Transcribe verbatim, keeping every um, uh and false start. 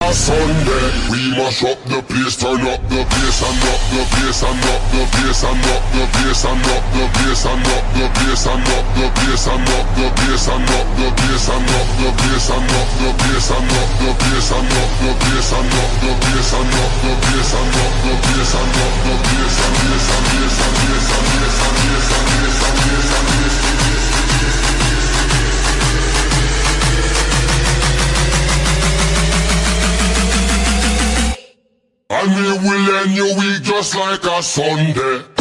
a Sunday. We mash up the place, turn up the bass and up the bass and up the bass and up the bass and up the bass and up the bass and up the bass and up the bass and up the bass and up the bass and up the bass and up the bass and up the bass and up the bass and up the bass and up the bass and up the bass and bass and bass and bass and bass and bass and bass and bass and bass. And we will end your week just like a Sunday.